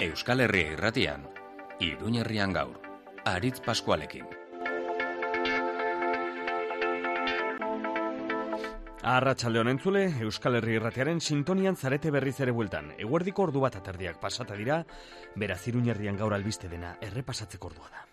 Euskal Herria Irratian, Iruñerrian gaur, Aritz Paskualekin. Arratsalde on entzule, Euskal Herria Irratiaren sintonian zarete berriz ere bueltan. Eguerdiko ordu bat aterdiak pasata dira, beraz Iruñerrian gaur albiste dena errepasatzeko ordua da.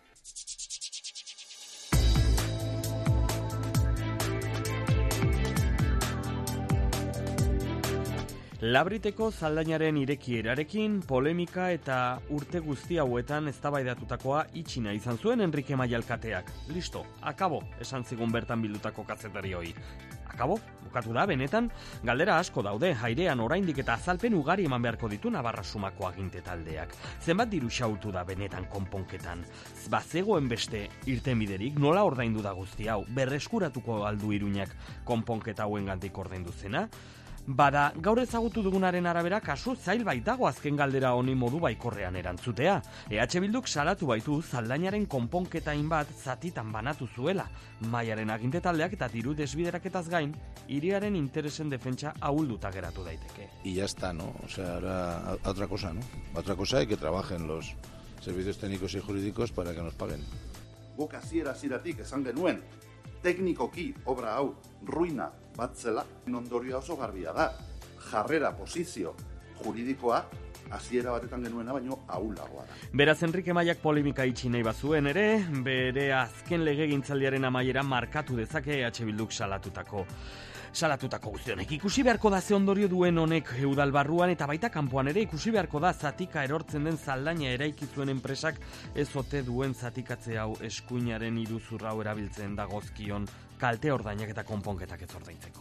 Labriteko zaldainaren irekierarekin polemika eta urte guzti hauetan eztabaidatutakoa itxina izan zuen Enrique Maia alkateak. Listo, akabo, esan zigun bertan bildutako kazetari hori. Akabo, bukatu da, benetan, galdera asko daude, airean oraindik eta azalpen ugari eman beharko ditu Navarra Sumako aginte taldeak. Zenbat diru xautu da benetan konponketan? Bazegoen beste irtenbiderik, nola ordaindu da guzti hau? Berreskuratuko aldu Iruñak konponketa hauengandik ordaindu zena? Bada, gaur ezagutu dugunaren arabera kasu zail baitago azken galdera honi modu baikorrean erantzutea. EH Bilduk salatu baitu zaldainaren konponketain bat zatitan banatu zuela. Maiaren aginte taldeak eta diru desbideraketaz gain, hiriaren interesen defentsa ahulduta geratu daiteke. Y ya está, ¿no? O sea, ahora otra cosa, ¿no? Otra cosa es que trabajen los servicios técnicos y jurídicos para que nos paguen. Guk hasieratik esan genuen, teknikoki obra hau ruina bat zela, ondorioa oso garbia da. Jarrera, posizio juridikoa hasiera batetan genuena baino ahulagoa da. Beraz, Enrique Maiak polemika itxi nahi bazuen ere, bere azken legegintzaldiaren amaiera markatu dezake EH Bilduk salatutako guztionek. Ikusi beharko da ze ondorio duen honek udal barruan eta baita kanpoan ere ikusi beharko da zatika erortzen den zaldaina eraiki zuen enpresak ez ote duen zatikatze hau eskuinaren iruzurra hau erabiltzen dagozkion kalte ordainak eta konponketak ez ordaintzeko.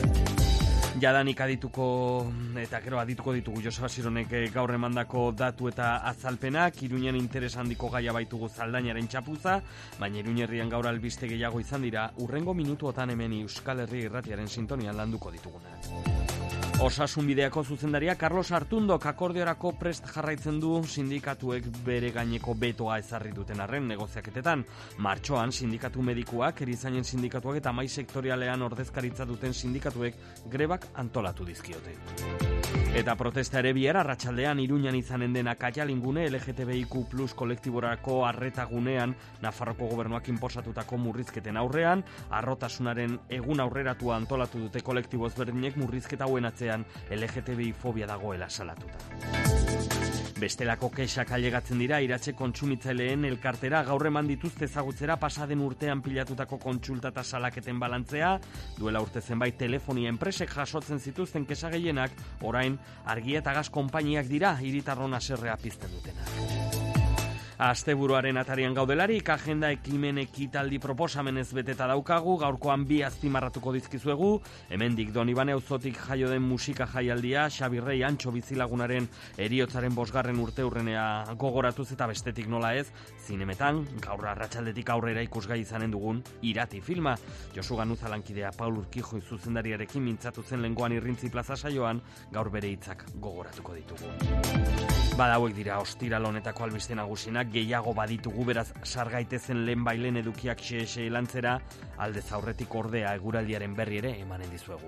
Jadanik adituko ditugu Joseba Sironek gaur emandako datu eta azalpenak, Iruñan interes handiko gaia baitugu zaldainaren txapuza, baina Iruñerrian gaur albiste gehiago izan dira, urrengo minutuotan hemen Euskal Herria Irratiaren sintonian landuko dituguna. Osasun bideako zuzendaria Carlos Artundok akordiorako prest jarraitzen du sindikatuek bere gaineko betoa ezarri duten arren negoziaketetan. Martxoan sindikatu medikuak, erizainen sindikatuak eta mai sektorialean ordezkaritza duten sindikatuek grebak antolatu dizkiote. Eta protesta ere bihar arratsaldean Iruñan izanen dena Kaialingune LGTBIQ+ kolektiborako arretagunean Nafarroko gobernuak inposatutako murrizketen aurrean, harrotasunaren egun aurreratua antolatu dute kolektibo ezberdinek murrizketa hauen atzean LGTBI fobia dagoela salatuta. Bestelako kexak ailegatzen dira iratxe kontsumitzaileen elkartera gaur eman dituzte ezagutzera pasaden urtean pilatutako kontsulta eta salaketen balantzea, duela urte zenbait telefonia enpresek jasotzen zituzten kexa gehienak, orain argia eta gas konpainiak dira hiritarron haserrea pizten dutenak. Asteburuaren atarian gaudelarik, agenda ekimen ekitaldi proposamenez beteta daukagu, gaurkoan bi azpimarratuko dizkizuegu, hemendik Donibane auzotik jaio den musika jaialdia, Xabi Rei Antxo bizilagunaren heriotzaren 5. urteurrenea gogoratuz eta bestetik nola ez, zinemetan, gaur arratsaldetik aurrera ikusgai izanen dugun Irati filma. Josu Ganuza lankidea Paul Urquijo zuzendariarekin mintzatu zen lengoan Irrintzi plaza saioan, gaur bere hitzak gogoratuko ditugu. Badauek dira ostiral honetako albiste nagusinak, gehiago baditugu, beraz sargaitezen lehenbailen edukiak xe lantzera, aldez aurretik ordea eguraldiaren berri ere emanen dizuegu.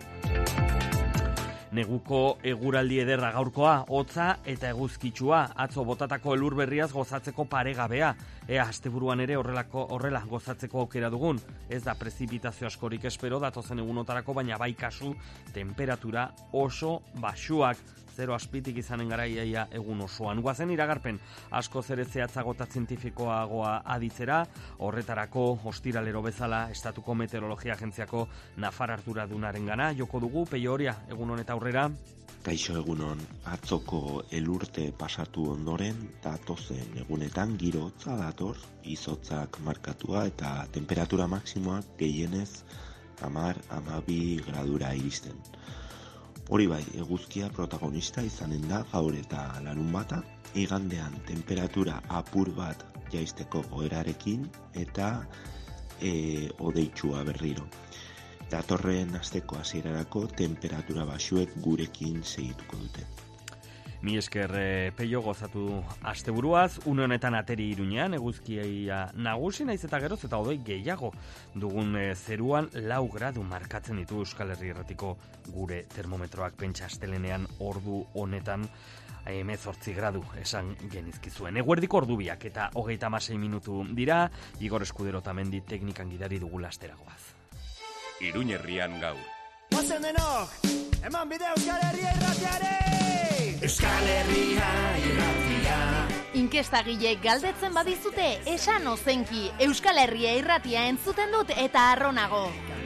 Neguko eguraldi ederra gaurkoa, hotza eta eguzkitsua, atzo botatako elur berriaz gozatzeko paregabea. Asteburuan ere horrela gozatzeko aukera dugun. Ez da prezipitazio askorik espero datozen egunotarako, baina bai kasu temperatura oso baxuak. 0 azpitik izanen gara iaia egun osoan. Guazen iragarpen asko ere zehatzago eta zientifikoagoa aditzera, horretarako ostiralero bezala Estatuko Meteorologia Agentziako Nafar arduradunaren gana joko dugu. Peio Oria, egun honet aurrera. Kaixo egunon, atzoko elurte pasatu ondoren, datozen egunetan giro hotza dator, izotzak markatua eta temperatura maksimoak gehienez 10-12 gradura iristen. Hori bai, eguzkia protagonista izanen da gaur eta larunbata, igandean temperatura apur bat jaisteko goerarekin eta odeitsua berriro. Datorren asteko hasierarako temperatura baxuek gurekin segituko dute. Mi esker Peio gozatu asteburuaz, une honetan ateri Iruñean, eguzkia nagusi naiz eta geroz eta odoi gehiago dugun zeruan 4 gradu markatzen ditu Euskal Herria Irratiko gure termometroak, pentsa astelenean ordu honetan 18 gradu esan genizkizuen. Eguerdiko ordubiak eta 36 minutu dira, Igor Eskudero Tamendi teknikan gidari dugu lasteragoaz. Iruña Herrian gaur. Ozen denok, eman bide Euskal Herria irratiare! Euskal Herria irratia. Inkestagileek galdetzen badizute, esan ozenki, Euskal Herria irratia entzuten dut eta arronago.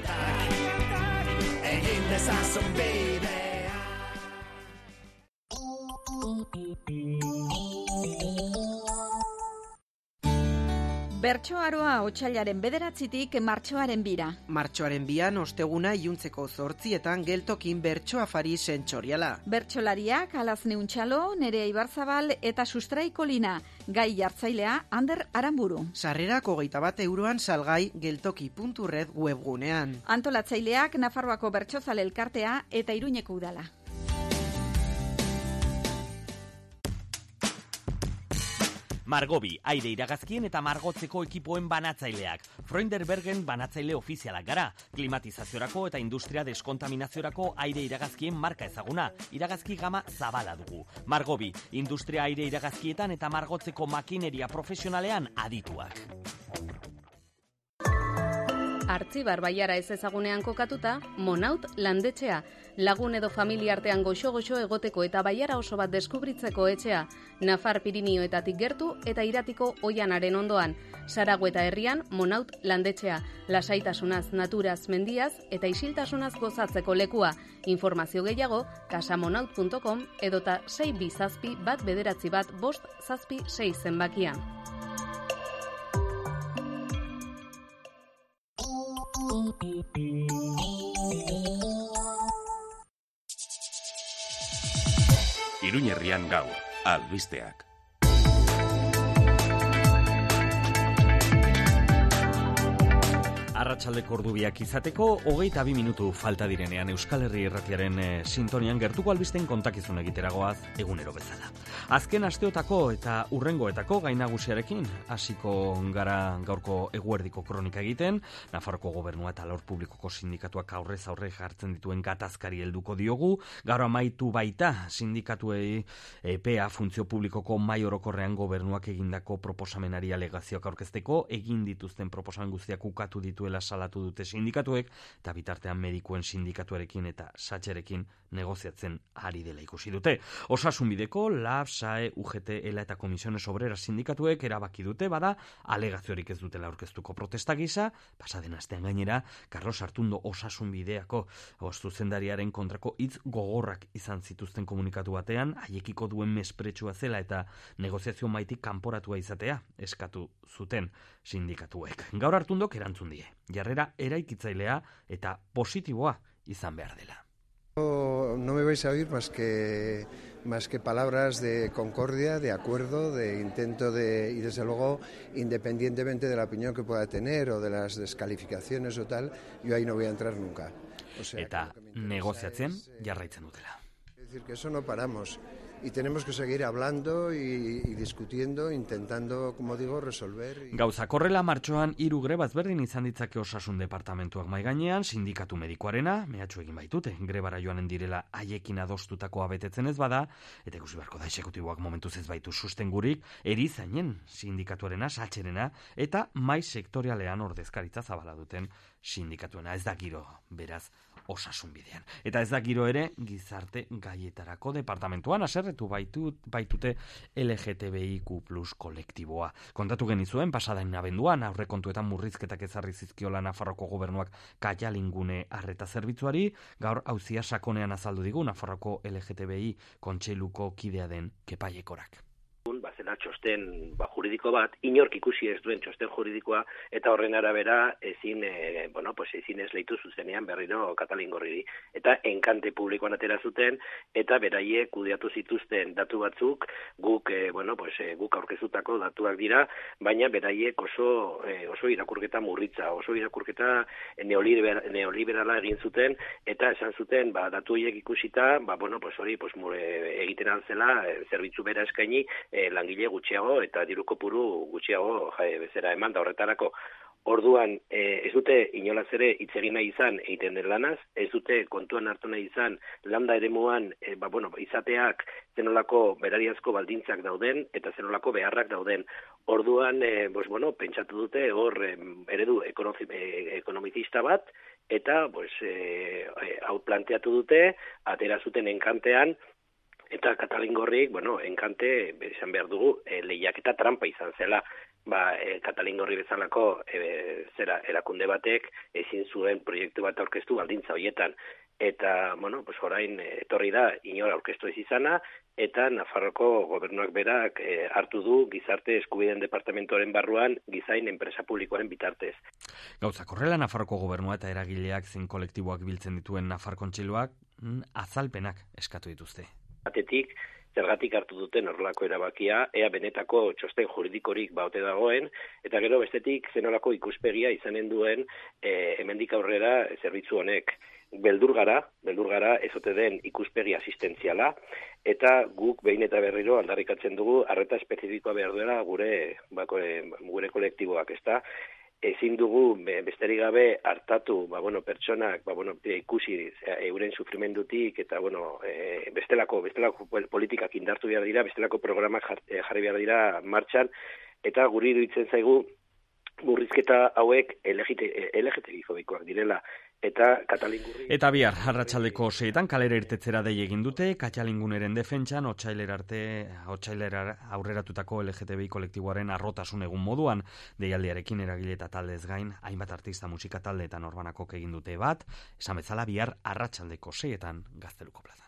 Egin dezazun bidea. Bertsoaroa otsailaren 9tik martxoaren 2. Martxoaren 2 osteguna iluntzeko 8etan geltokin bertsoafari sentsoriala. Bertsolariak Alazne Untxalo, Nerea Ibarzabal eta Sustrai Kolina, gai jartzailea Ander Aranburu. Sarrerak 21 euroan salgai geltoki.red webgunean. Antolatzaileak Nafarroako Bertsozale Elkartea eta Iruñeko Udala. Margobi, aire iragazkien eta margotzeko ekipoen banatzaileak. Freunderbergen banatzaile ofizialak gara. Klimatizaziorako eta industria deskontaminaziorako aire iragazkien marka ezaguna. Iragazki gama zabala dugu. Margobi, industria aire iragazkietan eta margotzeko makineria profesionalean adituak. Artzibar baiara ez ezagunean kokatuta, Monaut landetxea, lagun edo familia artean goxo-goxo egoteko eta baiara oso bat deskubritzeko etxea, Nafar Pirinioetatik gertu eta Iratiko Oianaren ondoan, Sarago eta herrian Monaut landetxea, lasaitasunaz, naturaz, mendiaz eta isiltasunaz gozatzeko lekua. Informazio gehiago, casamonaut.com edota 627-199-576 zenbakia. Iruña Herrian gaur, albisteak. Arratsaldeko ordubiak izateko 22 minutu falta direnean Euskal Herri irratiaren sintonian gertuko albisten kontakizun egiteragoaz egunero bezala. Azken asteotako eta urrengoetako gai nagusiarekin hasiko gara gaurko eguerdiko kronika egiten. Nafarroko gobernua eta alor publikoko sindikatuak aurrez aurre jartzen dituen gatazkari helduko diogu. Gaur amaitu baita sindikatuei EPEA funtzio publikoko mahai orokorrean gobernuak egindako proposamenari alegazioak aurkezteko, egin dituzten proposamen guztiak ukatu dituela salatu dute sindikatuek, eta bitartean medikuen sindikatuarekin eta satxerekin negoziatzen ari dela ikusi dute. Osasunbideko, LAB, SAE, UGT, ELA eta Komisiones Obreras sindikatuek erabaki dute, bada, alegaziorik ez dutela aurkeztuko protesta gisa, pasaden astean gainera, Carlos Artundo Osasunbideako zuzendariaren kontrako hitz gogorrak izan zituzten komunikatu batean, haiekiko duen mespretsua zela eta negoziazio maitik kanporatua izatea eskatu zuten sindikatuek. Gaur Artundok erantzun die, jarrera eraikitzailea eta positiboa izan behar dela. No me vais a oír más que palabras de concordia, de acuerdo, de intento de, y desde luego, independientemente de la opinión que pueda tener o de las descalificaciones o tal, yo ahí no voy a entrar nunca. O sea, eta negoziatzen jarraitzen dutela. Es decir, que eso no paramos. Y tenemos que seguir hablando y discutiendo, intentando, como digo, resolver. Gauzak horrela martxoan 3 greba ezberdin izan ditzake osasun departamentuak mahai gainean, sindikatu medikoarena, mehatxu egin baitute, grebara joanen direla haiekin adostutakoa betetzen ez bada, eta ikusi beharko da exekutiboak momentuz ez baitu sustengurik, erizainen sindikatuarena, satxerena, eta mai sektorialean ordezkaritza zabala duten sindikatuena. Ez da giro, beraz, osasunbidean. Eta ez da giro ere gizarte gaietarako departamentuan haserretu baitute LGTBIQ+ kolektiboa. Kontatu genizuen pasadain abenduan aurrekontuetan murrizketak ezarri zizkiola Nafarroko gobernuak Kaialingune arreta zerbitzuari, gaur auzia sakonean azaldu digu Nafarroko LGTBI kontseiluko kidea den Kepaiekorak. Bazela txosten juridiko bat, inork ikusi ez duen txosten juridikoa, eta horren arabera ezin esleitu zuzenean berriro Katalingorriri. Eta enkante publikoan atera zuten, eta beraiek kudeatu zituzten datu batzuk, guk aurkezutako datuak dira, baina beraiek oso irakurketa murritza, oso irakurketa neoliberala egin zuten, eta esan zuten, datu horiek ikusita, hori egiten altzela, zerbitzu bera eskaini, langile gutxiago eta diru kopuru gutxiago bezera eman da horretarako. Orduan, ez dute inolaz ere hitz egin nahi izan egiten den lanaz, ez dute kontuan hartu nahi izan landa eremuan izateak zenolako berariazko baldintzak dauden eta zenolako beharrak dauden. Orduan, pentsatu dute hor eredu ekonomizista bat, eta hau planteatu dute, atera zuten Enkantean, eta Katalingorrik, Enkante, esan behar dugu, lehiaketa trampa izan zela. Katalingorri bezalako erakunde batek ezin zuen proiektu bat aurkeztu baldintza horietan. Eta, orain etorri da inor aurkeztu ez izana, eta Nafarroko gobernuak berak hartu du gizarte eskubideen departamentoaren barruan gizain enpresa publikoaren bitartez. Gauzak horrela, Nafarroko gobernua eta eragileak zein kolektiboak biltzen dituen Nafar Kontseiluak azalpenak eskatu dituzte. Batetik, zergatik hartu duten horrelako erabakia, ea benetako txosten juridikorik baute dagoen, eta gero bestetik zenolako ikuspegia izanen duen hemendik aurrera zerbitzu honek. Beldur gara ezote den ikuspegi asistentziala, eta guk behin eta berriro aldarrikatzen dugu arreta espezifikoa behar duela gure kolektiboak, ezta? Ezin dugu besterik gabe hartatu, pertsonak, ikusi euren sufrimendutik eta bestelako politikak indartu behar dira, bestelako programak jarri behar dira martxan, eta guri iruditzen zaigu murrizketa hauek LGTBI-fobikoak direla. Eta Katalingurri... Eta bihar, arratsaldeko 6etan kalera irtetzera dei egin dute, Katalinguneren defentsan, otsailera aurreratutako LGTBI kolektiboaren arrotasun egun moduan, deialdiarekin eragile eta taldez gain, hainbat artista musika talde eta norbanakok egin dute bat, esan bezala bihar arratsaldeko 6etan Gazteluko plazan.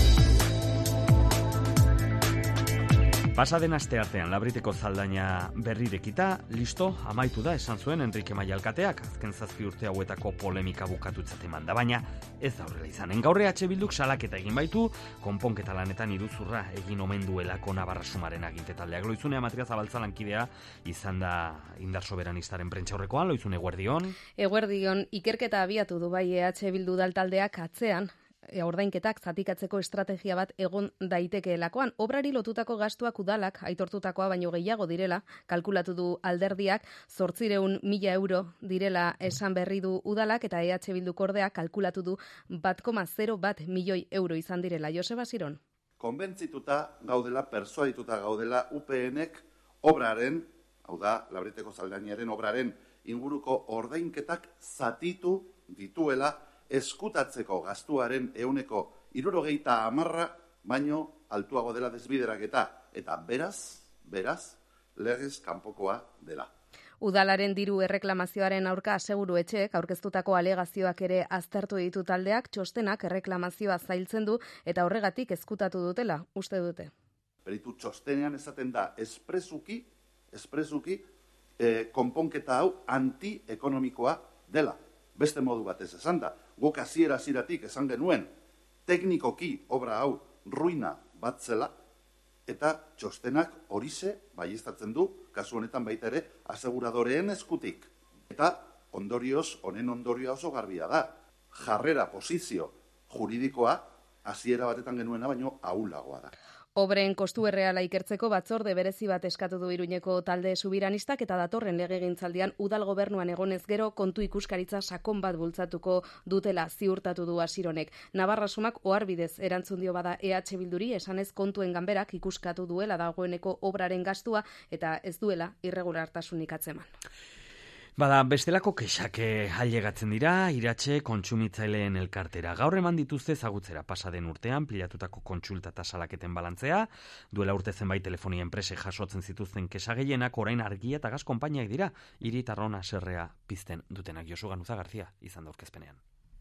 Pasaden asteartean Labriteko zaldaina berrirekita, listo, amaitu da esan zuen Enrique Maia alkateak, azken 7 urte hauetako polemika bukatutzat eman da, baina ez da horrela izanen. Gaur Bilduk salaketa egin baitu, konponketa lanetan iruzurra egin omen duelako Navarra Sumaren aginte taldeak. Loizune Matria Zabaltza lankidea izan da indar soberanistaren prentsaurrekoan, Loizune eguerdion. Eguerdion, ikerketa abiatu du bai Bildu taldeak atzean, ordainketak zatikatzeko estrategia bat egon daitekeelakoan. Obrari lotutako gastuak udalak aitortutakoa baino gehiago direla, kalkulatu du alderdiak, 800.000 euro direla esan berri du udalak, eta Bilduk ordea kalkulatu du 1,01 milioi euro izan direla. Joseba Ziron. Konbentzituta gaudela, persuadituta gaudela UPNek obraren, hau da, Labriteko zaldainaren obraren inguruko ordainketak zatitu dituela eskutatzeko gastuaren 70% baino altuago dela desbideraketa, eta beraz, legez kanpokoa dela. Udalaren diru erreklamazioaren aurka aseguru etxeek aurkeztutako alegazioak ere aztertu ditu taldeak, txostenak erreklamazioa zailtzen du eta horregatik ezkutatu dutela, uste dute. Peritu txostenean esaten da espresuki konponketa hau antiekonomikoa dela. Beste modu batez esan da, guk hasieratik esan genuen teknikoki obra hau ruina bat zela, eta txostenak horixe baieztatzen du, kasu honetan baita ere, aseguradoreen eskutik. Eta honen ondorioa oso garbia da. Jarrera posizio juridikoa hasiera batetan genuena baino ahulagoa da. Obren kostu erreala ikertzeko batzorde berezi bat eskatu du Iruñeko talde subiranistak, eta datorren legegintzaldian udal gobernuan egonez gero kontu ikuskaritza sakon bat bultzatuko dutela ziurtatu du Asironek. Navarra Sumak oharbidez erantzun dio bada Bilduri, esanez kontuen ganberak ikuskatu duela dagoeneko obraren gastua eta ez duela irregulartasunik atzeman. Bada, bestelako kexak ailegatzen dira, Iratxe kontsumitzaileen elkartera. Gaur eman dituzte ezagutzera pasaden urtean, pilatutako kontsulta eta salaketen balantzea, duela urte zenbait telefonia enprese jasotzen zituzten kexa gehienak, orain argia eta gas konpainiak dira, hiritarrona serrea pizten dutenak. Josu Ganuza Garzia izan da aurkezpenean.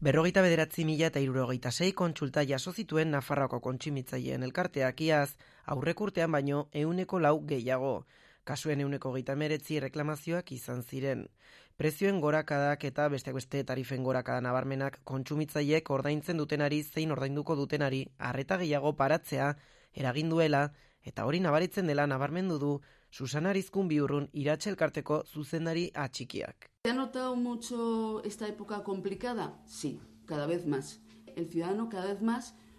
59.066 kontsulta jaso zituen Nafarroako kontsumitzaileen elkarteak, iaz aurrek urtean baino 4% gehiago. Kasuen 119 reklamazioak izan ziren. Prezioen gorakadak eta besteak beste tarifen gorakada nabarmenak kontsumitzaileek ordaintzen dutenari zein ordainduko dutenari arreta gehiago paratzea eragin duela, eta hori nabaritzen dela nabarmendu du Susana Arizkun Biurrun Iratxe elkarteko zuzendari atxikiak. ¿Se ha notado mucho esta época complicada? Sí, cada vez más. El ciudadano cada vez más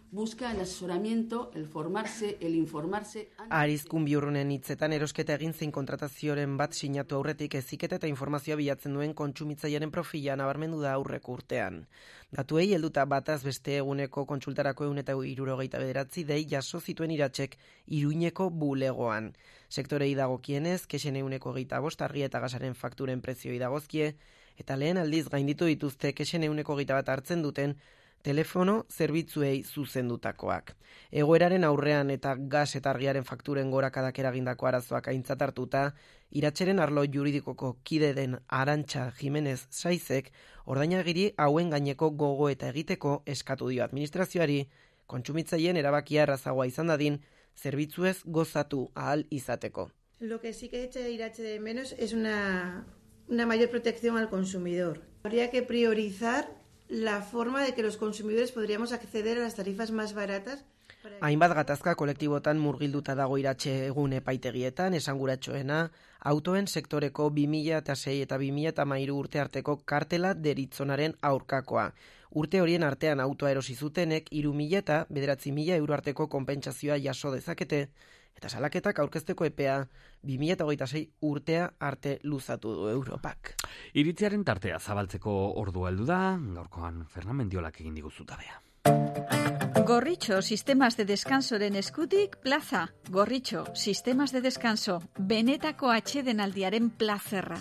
busca el asesoramiento, el formarse, el informarse. Arizkun Biurrunen hitzetan erosketa egin zein kontratazioaren bat sinatu aurretik heziketa eta informazioa bilatzen duen kontsumitzailearen profila nabarmendu da aurreko urtean. Datuei helduta bataz beste eguneko kontsultarako 169 dei jaso zituen Iratzek Iruñeko bulegoan. Sektorei dagokienez, kexen 25 argia eta gasaren fakturen prezioi dagozkie, eta lehen aldiz gainditu dituzte kexen 21 hartzen duten telefono zerbitzuei zuzendutakoak. Egoeraren aurrean eta gas eta argiaren fakturen gorakadak eragindako arazoak aintzat hartuta, Iratzeren arlo juridikoko kide den Arantxa Jimenez Saizek ordainagiri hauen gaineko gogo eta egiteko eskatu dio administrazioari, kontsumitzaileen erabakia errazagoa izan dadin, zerbitzuez gozatu ahal izateko. Lo que sí que echa Iratxe de menos es una mayor protección al consumidor. Habría que priorizar la forma de que los consumidores podríamos acceder a las tarifas más baratas. Hainbat gatazka kolektibotan murgilduta dago Iratxe egun epaitegietan, esanguratsuena, autoen sektoreko 2006 eta 2013 urte arteko kartela deritzonaren aurkakoa. Urte horien artean autoa erosi zutenek 3.000 eta 9.000 euro arteko konpentsazioa jaso dezakete, eta salaketak aurkezteko epea 2026 urtea arte luzatu du Europak. Iritziaren tartea zabaltzeko ordua heldu da, gaurkoan Fernan Mendiolak egin digu zutabea. Gorritxo Sistemas de Descansoren eskutik plaza. Gorritxo Sistemas de Descanso, benetako atsedenaldiaren plazerra.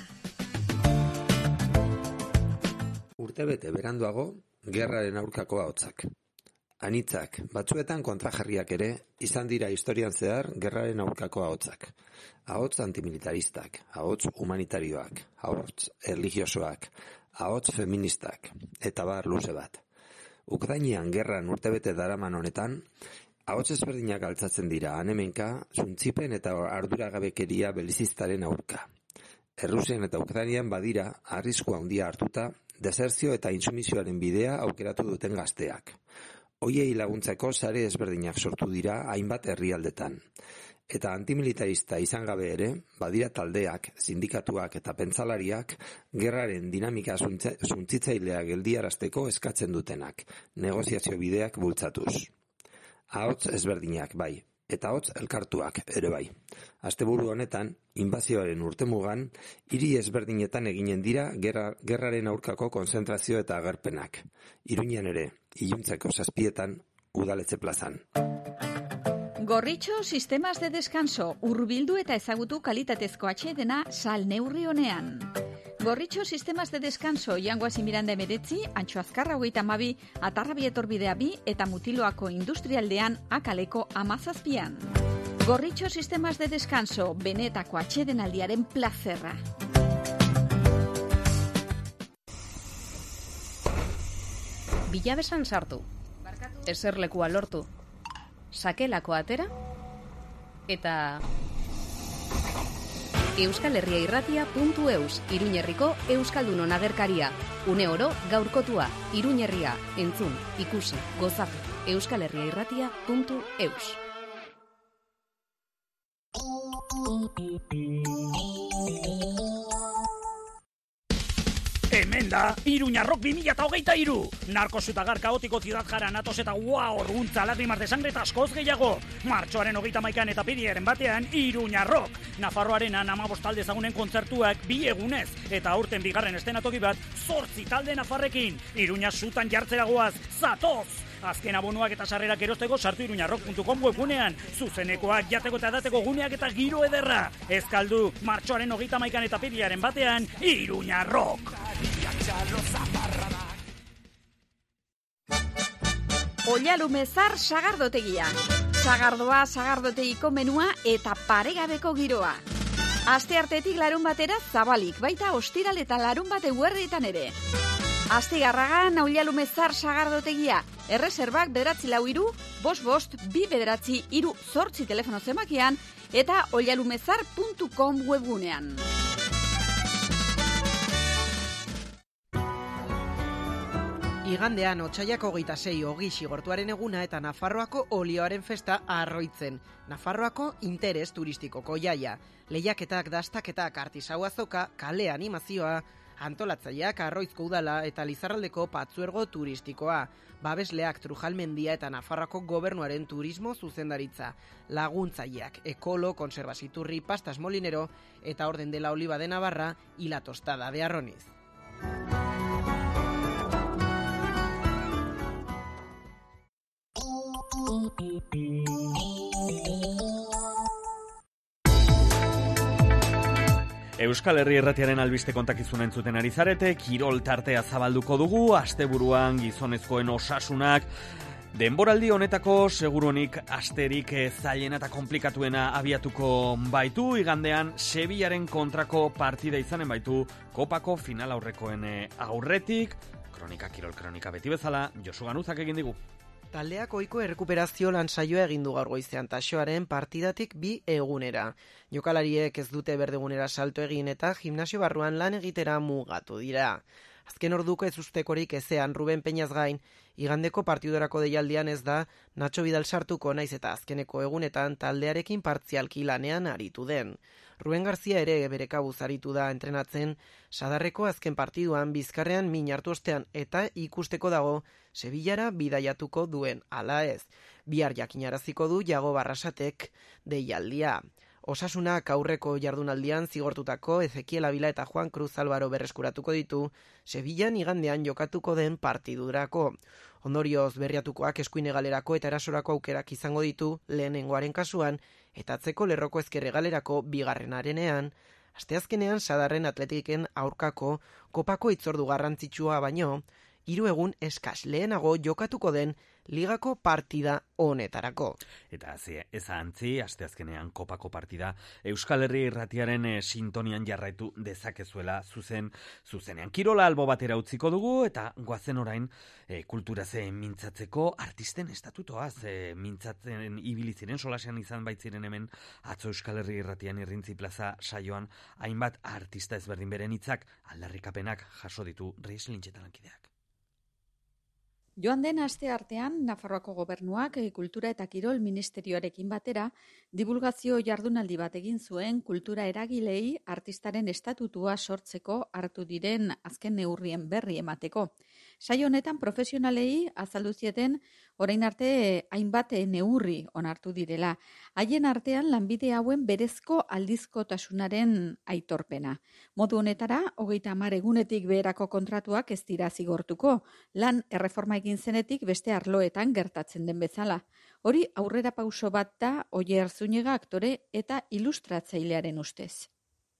Urtebete beranduago, gerraren aurkako ahotsak. Anitzak, batzuetan kontrajarriak ere, izan dira historian zehar gerraren aurkako ahotsak. Ahots antimilitaristak, ahots humanitarioak, ahots erlijiosoak, ahots feministak, eta bar luze bat. Ukrainian gerran urtebete daraman honetan, ahots ezberdinak altzatzen dira hanemenka, zuntzipen eta arduragabekeria belizistaren aurka. Errusian eta Ukrainian badira, arriskua handia hartuta, desertzio eta intsumizioaren bidea aukeratu duten gazteak. Hoiei laguntzeko sare ezberdinak sortu dira hainbat herrialdetan. Eta antimilitarista izan gabe ere, badira taldeak, sindikatuak eta pentsalariak gerraren dinamika suntzitzailea geldiarazteko eskatzen dutenak, negoziazio bideak bultzatuz. Ahots ezberdinak bai, eta ahots elkartuak ere bai. Asteburu honetan, inbazioaren urtemugan, hiri ezberdinetan eginen dira gerraren aurkako konzentrazio eta agerpenak. Iruñan ere, iluntzeko 7 udaletxe plazan. Gorritxo Sistemas de Descanso, hurbildu eta ezagutu kalitatezko atsedena sal neurri honean. Gorritxo Sistemas de Descanso, Jangoazi Miranda 19, Antxo Azkarra 32, Atarrabi Etorbidea 2 eta Mutiloako Industrialdean Akaleko 17. Gorritxo Sistemas de Descanso, benetako atsedenaldiaren plazerra. Bilabesan sartu, eserlekua lortu, sakelako atera, eta euskalherriairratia.eus, Iruñerriko Euskaldunon agerkaria. Une oro gaurkotua, Iruñerria, entzun, ikusi, gozatu, euskalherriairratia.eus. Hemen da, Iruñarrok 2023! Narkosuta kaotiko ziudad jara natos eta orguntza lagrimas de sangre eta askoz gehiago. Martxoaren 31 eta piriaren batean, Iruñarrok. Nafarroaren 15 talde ezagunen kontzertuak 2 egunez, eta aurten bigarren estenatoki bat 8 talde nafarrekin. Iruña sutan jartzeragoaz, zatoz! Azken abonuak eta sarrerak erosteko sartu iruñarrok.com webgunean. Zuzenekoak, jateko eta edateko guneak eta giro ederra. Ez galdu, martxoaren 31 eta piriaren batean, Iruñarrok! Oialumezar sagardotegia. Sagardoa, sagardotegiko menua eta paregabeko giroa. Asteartetik larun batera zabalik, baita ostiral eta larun bate eguerdietan ere. Astigarragan Oialumezar sagardotegia. Erreserbak 943-55-292-8 telefono zemakian eta oialumezar.com webgunean. Igandean otsaiak 26 ogi xigortuaren eguna eta Nafarroako olioaren festa Arroitzen. Nafarroako interes turistikoko jaia. Lehiaketak, dastaketak, artisau azoka, kale animazioa, Antolatzaileak Arroizko udala eta Lizarraldeko Patzuergo turistikoa, babesleak Trujalmendia eta Nafarroako gobernuaren turismo zuzendaritza, laguntzaileak Ekolo, Konservasiturri, Pastas Molinero eta Orden de la Oliva de Navarra y la Tostada de Arroniz. Euskal Herri Irratiaren albiste kontakizuna entzuten ari zarete, kirol tartea zabalduko dugu, asteburuan gizonezkoen osasunak, denboraldi honetako segurunik asterik zailena eta komplikatuena abiatuko baitu, igandean Sevillaren kontrako partida izanen baitu, kopako final aurrekoen aurretik, kirol kronika beti bezala, Josu Ganuzak egin digu. Taldeak ohiko errekuperazio lan saioa egin du gaur goizean Taxoaren partidatik 2 egunera. Jokalariek ez dute berdegunera salto egin eta gimnasio barruan lan egitera mugatu dira. Azken orduko ezustekorik ezean Ruben Peñaz gain, igandeko partidorako deialdian ez da Nacho Vidal sartuko naiz eta azkeneko egunetan taldearekin partzialki lanean aritu den. Ruben García ere bere kabuz aritu da entrenatzen Sadarreko azken partiduan Bizkarrean min hartu ostean eta ikusteko dago Sevillara bidaiatuko duen ala ez. Bihar jakinaraziko du Iago Barrasatek deialdia. Osasunak aurreko jardunaldian zigortutako Ezekiel Avila eta Juan Cruz Álvaro berreskuratuko ditu Sevillan igandean jokatuko den partidurako. Ondorioz berriatukoak eskuine galerako eta erasorako aukerak izango ditu lehenengoaren kasuan eta atzeko lerroko ezkerre galerako bigarrenarenean. Asteazkenean Sadarren Atletiken aurkako kopako hitzordu garrantzitsua baino 3 egun eskas lehenago jokatuko den ligako partida honetarako. Eta ez ahantzi, asteazkenean kopako partida Euskal Herri Irratiaren sintonian jarraitu dezakezuela zuzenean. Kirola albo batera utziko dugu eta goazen orain kulturaz mintzatzeko artisten estatutoaz mintzatzen ibili ziren, solasean izan baitziren hemen atzo Euskal Herri Irratian Irrintzi Plaza saioan hainbat artista ezberdin beren hitzak aldarrikapenak jaso ditu Reis Lintxeta lankideak. Joan den aste artean, Nafarroako gobernuak Kultura eta Kirol Ministerioarekin batera, divulgazio jardunaldi bat egin zuen kultura eragilei artistaren estatutua sortzeko hartu diren azken neurrien berri emateko. Saio honetan profesionalei azaldu zieten orain arte hainbat neurri onartu direla. Haien artean lanbide hauen berezko aldizkotasunaren aitorpena. Modu honetara, 30 egunetik beherako kontratuak ez dira zigortuko. Lan erreforma egin zenetik beste arloetan gertatzen den bezala. Hori aurrera pauso bat da Oier Zúñiga aktore eta ilustratzailearen ustez.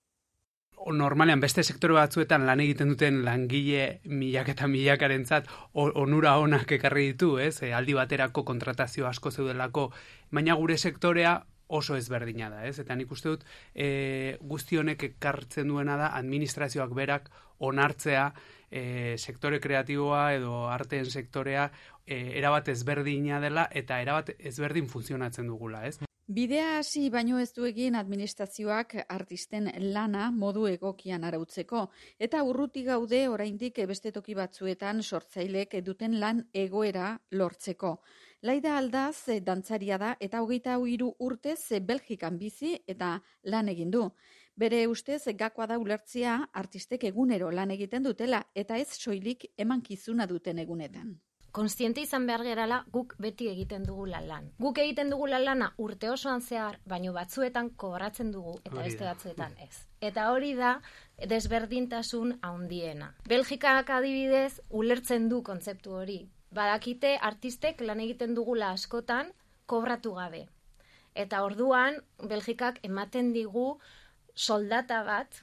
Normalean beste sektore batzuetan lan egiten duten langile milak eta milakarentzat onura onak ekarri ditu, ez? Aldi baterako kontratazio asko zeudelako, baina gure sektorea oso ezberdina da, ez? Eta nik uste dut guzti honek ekartzen duena da administrazioak berak onartzea sektore kreatiboa edo arteen sektorea erabat ezberdina dela eta erabat ezberdin funtzionatzen dugula, ez? Bidea hasi baino ez du egin administrazioak artisten lana modu egokian arautzeko eta urruti gaude oraindik beste toki batzuetan sortzailek duten lan egoera lortzeko. Laida Aldaz dantzaria da eta 23 urtez Belgikan bizi eta lan egin du. Bere ustez gakoa da ulertzea artistek egunero lan egiten dutela eta ez soilik emankizuna duten egunetan. Kontziente izan behar gerala guk beti egiten dugula lan. Guk egiten dugula lana urte osoan zehar, baino batzuetan kobratzen dugu eta beste batzuetan ez. Eta hori da desberdintasun handiena. Belgikak adibidez ulertzen du kontzeptu hori. Badakite artistek lan egiten dugula askotan kobratu gabe. Eta orduan Belgikak ematen digu soldata bat,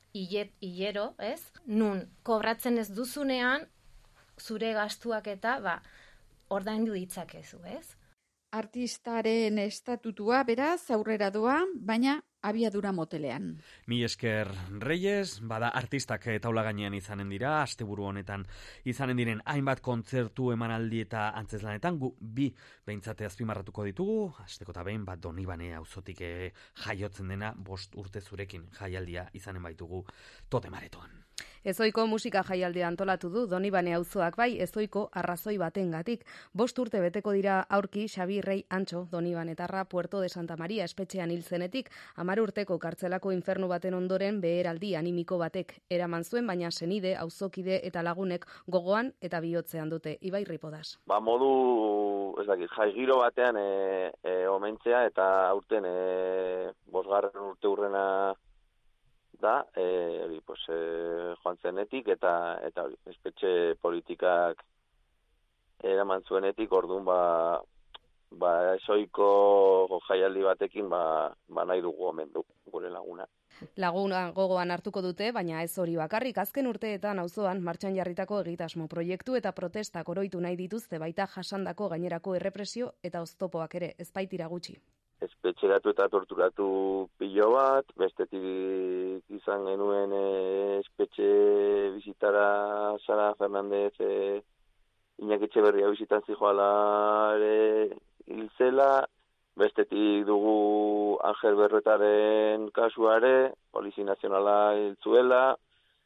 hilero, ez? Nun kobratzen ez duzunean zure gastuak eta ordaindu ditzakezu, ez? Artistaren estatutua beraz aurrera doa, baina abiadura motelean. Mi esker Reyes, bada artistak taula gainean izanen dira, asteburu honetan izanen diren hainbat kontzertu emanaldi eta antzeslanetan, gu 2 behintzate azpimarratuko ditugu, asteko eta behin Donibane auzotik jaiotzen dena 5 urte zurekin jaialdia izanen baitugu Totemaretoan. Ezoiko musika jaialdia antolatu du Donibane auzoak bai ezoiko arrazoi batengatik. 5 urte beteko dira aurki Xabi Rei Antxo Donibanetarra Puerto de Santa Maria espetxean hil zenetik, 10 urteko kartzelako infernu baten ondoren beheraldi animiko batek eraman zuen, baina senide, auzokide eta lagunek gogoan eta bihotzean dute. Ibai Ripodas. Modu, ez dakit, jai giro batean omentzea eta aurten 5. urte urrena da, joan zenetik eta espetxe politikak eraman zuenetik, orduan ezoiko jaialdi batekin nahi dugu omendu gure laguna. Laguna gogoan hartuko dute, baina ez hori bakarrik, azken urteetan auzoan martxan jarritako egitasmo proiektu eta protestak oroitu nahi dituzte, baita jasandako gainerako errepresio eta oztopoak ere, ez baitira gutxi. Espetxeratu eta torturatu pilo bat, bestetik izan genuen espetxe bizitara Sara Fernandez Iñaki Etxeberria bizitan zijoala ere hilzela, bestetik dugu Angel Berretaren kasuare, Polizi Nazionala hiltzuela,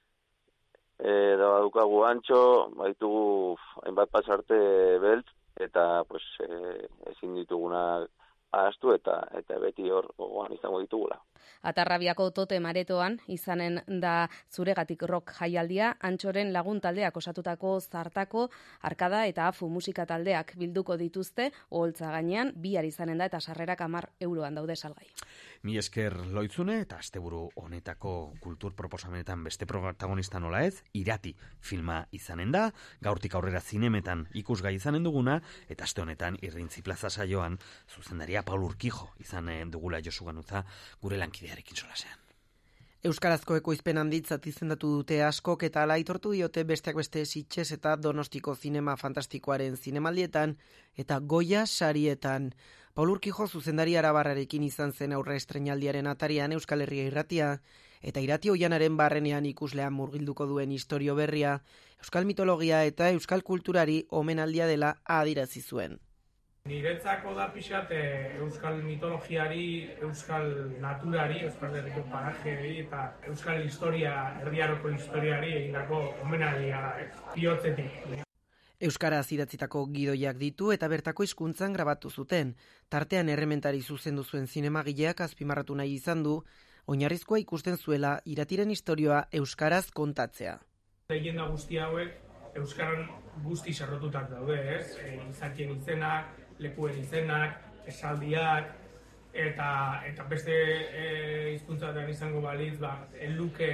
da badukagu Antxo, baitugu hainbat pasarte beltz, eta ezin ditugunak ahaztu eta beti hor gogoan izango ditugula. Atarrabiako tote maretoan izanen da Zuregatik rock jaialdia, Antxoren lagun taldeak osatutako Zartako, Arkada eta Afu musika taldeak bilduko dituzte, oholtza gainean, bihar izanen da eta sarrerak 10 euroan daude salgai. Mi esker Loitzune eta asteburu honetako kultur proposamenetan beste protagonista nola ez, Irati filma izanen da, gaurtik aurrera zinemetan ikusgai izanen duguna, eta aste honetan Irrintzi Plaza saioan zuzendaria Paul Urkijo izanen dugula Josu Ganuza gure lankidearekin solasean. Euskarazko ekoizpen handitzat izendatu dute askok eta ala aitortu diote besteak beste Sitges eta Donostiko zinema fantastikoaren zinemaldietan eta Goya sarietan. Paul Urkijo zuzendari arabarrarekin izan zen aurre estreinaldiaren atarian Euskal Herria Irratia eta Irati Oianaren barrenean ikuslean murgilduko duen istorio berria, euskal mitologia eta euskal kulturari omenaldia dela adierazi zuen. Niretzako da pixat euskal mitologiari, euskal naturari, euskal herriko parajeari eta euskal historia, erdiaroko historiari egindako omenaldia bihotzetik. Euskaraz idatzitako gidoiak ditu eta bertako hizkuntzan grabatu zuten. Tartean errementari zuzendu zuen zinemagileak azpimarratu nahi izan du, oinarrizkoa ikusten zuela Iratiren istorioa euskaraz kontatzea. Legenda guzti hauek euskaran guzti sarrotutak daude, ez? Izakien izenak, lekuen izenak, esaldiak, eta beste hizkuntzatan izango balitz, luke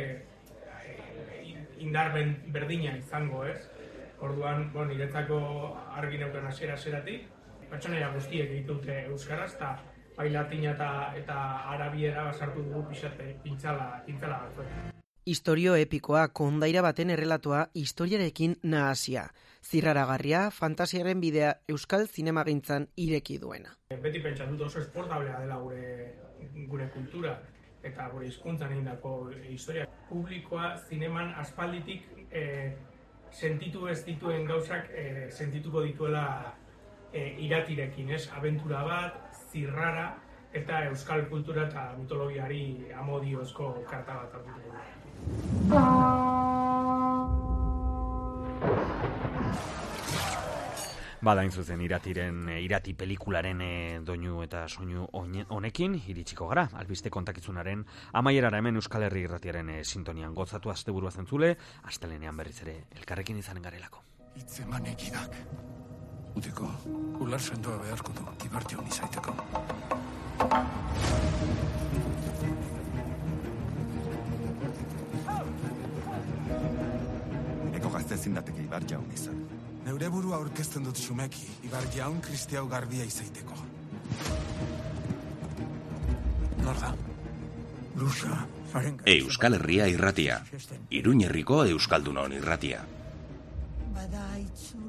indar berdina izango, ez? Orduan, niretzako argi neukan hasieratik, pertsonaia guztiek ditute euskaraz, eta bai latina eta arabiera sartu dugu pintzala batzuk. Istorio epikoa, kondaira baten errelatoa historiarekin nahasia. Zirraragarria, fantasiaren bidea euskal zinemagintzan ireki duena. Beti pentsatut oso esportablea dela gure kultura eta gure hizkuntzan egindako historia. Publikoa zineman aspalditik sentitu ez dituen gauzak sentituko dituela Iratirekin, ez? Abentura bat, zirrara eta euskal kultura eta mitologiari amodiozko karta bat hartuko. Badain zuzen Irati pelikularen doinu eta soinu honekin iritsiko gara, albiste kontakizunaren amaierara hemen Euskal Herri Irratiaren sintonian gozatu asteburua zentzule, astelenean berriz ere elkarrekin izanen garelako. Hitzeman egidak. Uteko, ular sendoa beharko du, tibarte honi zaiteko. Eko gazte ezin dateke Ibar Jaun izan. Neure burua aurkezten dut xumeki, Ibar Jaun kristiau garbia izaiteko. Nor da? Luxa, farenga. Euskal Herria Irratia. Iruñerriko Euskaldunon irratia. Badaitzu